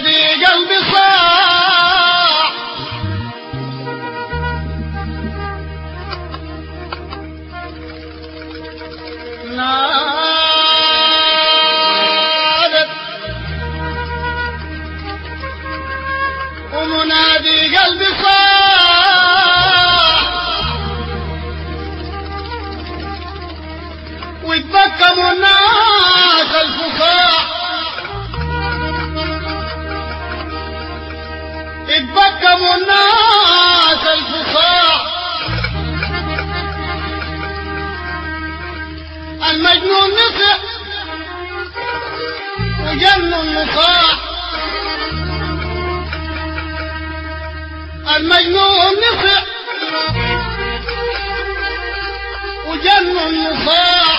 ومنادي قلبي صاح نادت ومنادي قلبي صاح ويتبكموا الناس الفصاح يتبكموا الناس الفصاح المجنون نصح وجن النصاح المجنون نصح وجن النصاح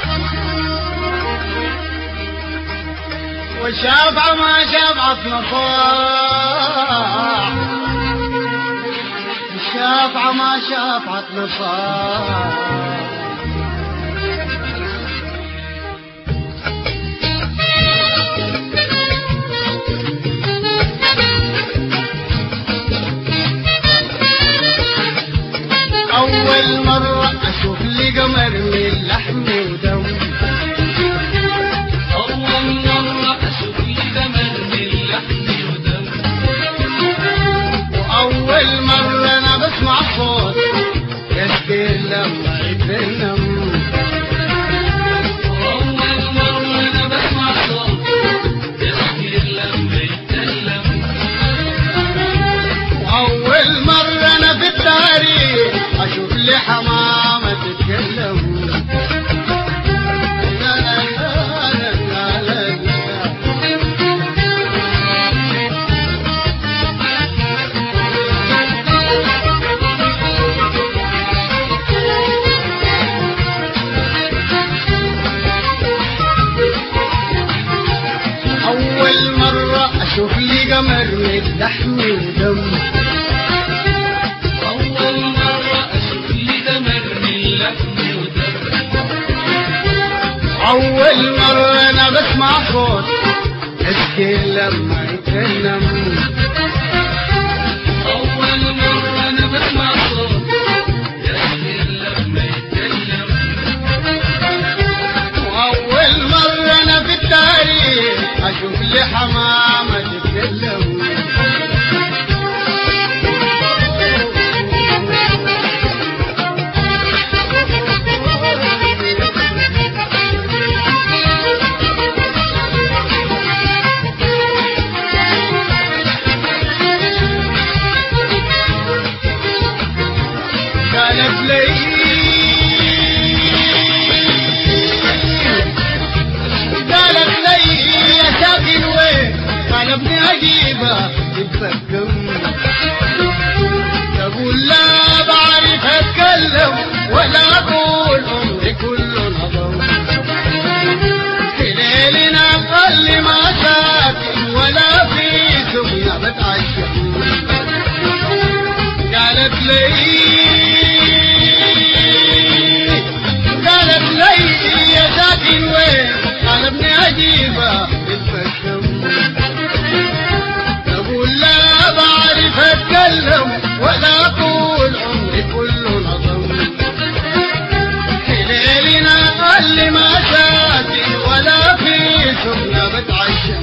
والشافعة ما شافعت نصاح الشافعة ما شافعت نصاح أول مرة أشوف لي قمر من لحم ودم أول مرة أشوف لي قمر من لحم ودم وأول مرة أنا بسمع صوت يسكن لما يتكلم وأول مرة أنا بسمع صوت يسكن لما يتكلم وأول مرة أنا في التاريخ أشوف لي حمامة تتكلم لا لا لا لا لا أول مرة أشوف لي قمر من لحم ودم أول مرة أشوف لي قمر من لحم ودم أول مرة أنا بسمع صوت يسكن لما يتكلم أول مرة أنا بسمع صوت يسكن لما يتكلم وأول مرة أنا في التاريخ أشوف لي حمامة تتكلم قالت لي يا ساكن وين طلبني أجيبها تتبكم تقول لا بعرف أتكلم ولا أقول عمري كله نظر في ليلنا أقل ما ساكن ولا في سبنا بتعشق قالت لي يا ساكن وين طلبني أجيبها تتبكم تقول لا بعرف أتكلم ولا أقول عمري كله نظم ليلنا أقل ما ساكن ولا في سبنا بتعشم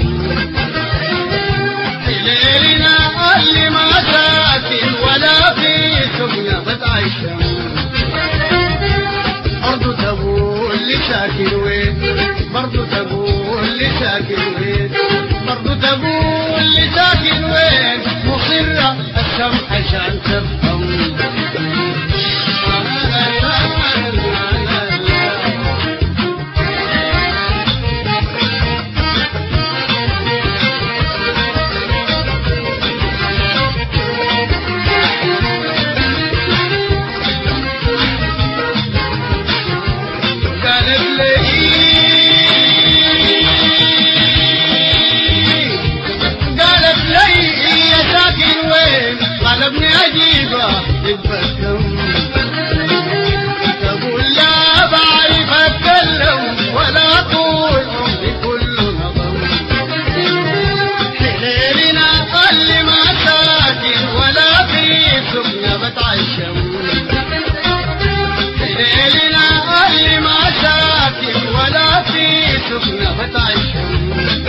ليلنا أقل ما ساكن ولا في سبنا بتعشم برضو تقول لي ساكن وين برضو تقول لي ساكن وين برضو تقول لي ساكن وين مصرة السمح عشان تفهم طلبني أجيبها تتبكم تقول لا بعرف أتكلم ولا أقول عمري كله نظر سخنة بتعشم ليلنا اللي ما ساكن ولا في سخنة بتعشم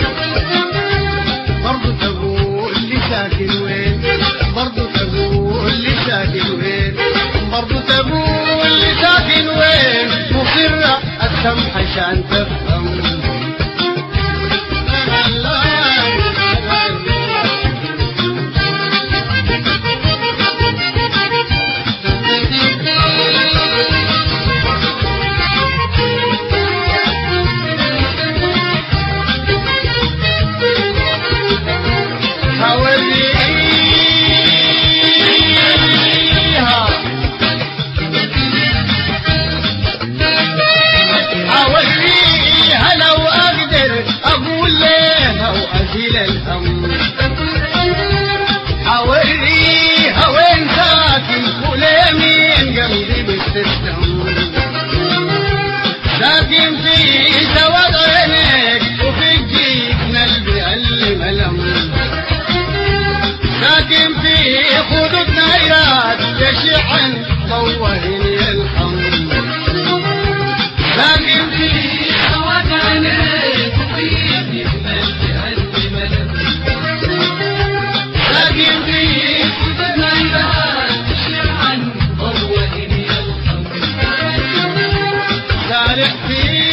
برضو تقول لي ساكن وين برضو تقول لي ساكن وين برضو تقول لي ساكن وين مصرة السمح عشان تفهم حوريها وين ساكن وليمين قلبي بتستم ساكن في سواد عينيك وفي جيبنا اللي ملم ساكن في خدود نايرات يشعن ضوهن الحم ساكن في سواد عينيك وفي جيبنا اللي ملم ساكن في خدود نايرات يشعن ضوهن الحم سارح في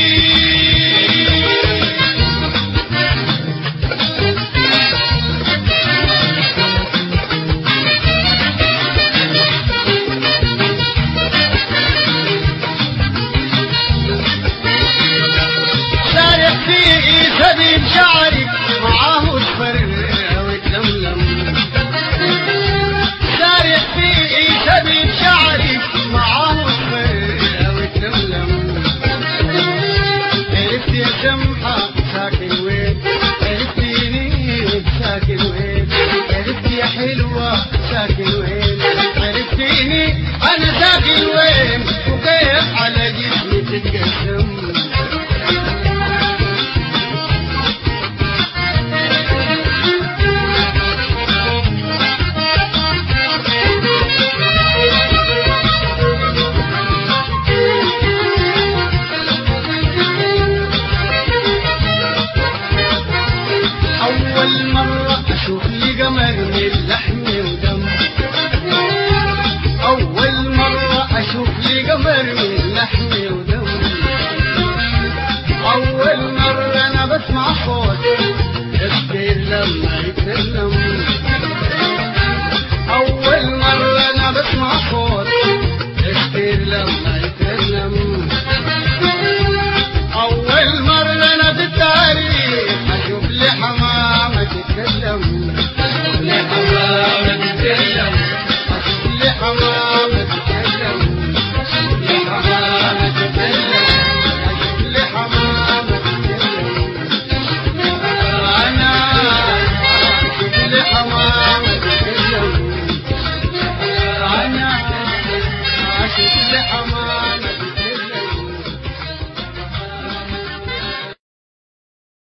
سبيب شعرك معاه اصفر وتلملم سارح في سبيب شعرك معاه اصفر وتلملم عرفت يا سمحة ساكن وين عرفتيني ساكن وين عرفت يا حلوة ساكن وين عرفتيني انا ساكن وين وكيف على جسمي تتقسم أول مرة أشوف لي قمر من